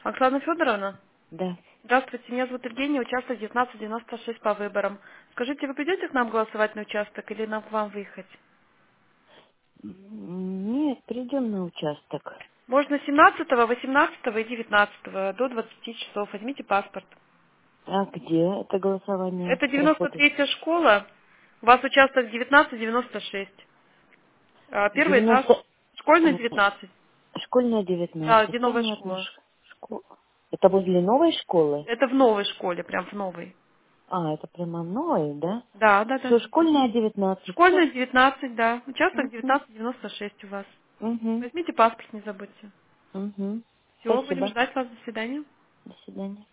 Оксана Федоровна? Да. Здравствуйте, меня зовут Евгения, участок 1996 по выборам. Скажите, вы придете к нам голосовать на участок или нам к вам выехать? Нет, придем на участок. Можно 17, 18 и 19 до 20 часов. Возьмите паспорт. А где это голосование Это проходит? 93-я школа. У вас участок 1996. Первый этаж. 90... Школьный 19. Школьная Да, 19. где новая Понятно. школа. Это возле новой школы? Это в новой школе, прям в новой. А, это прямо новой, да? Да, да, да. Все, школьная 19. Все. Школьная 19, да. Участок Угу. 1996 у вас. Угу. Возьмите паспорт, не забудьте. Угу. Все, будем Спасибо. ждать вас. До свидания. До свидания.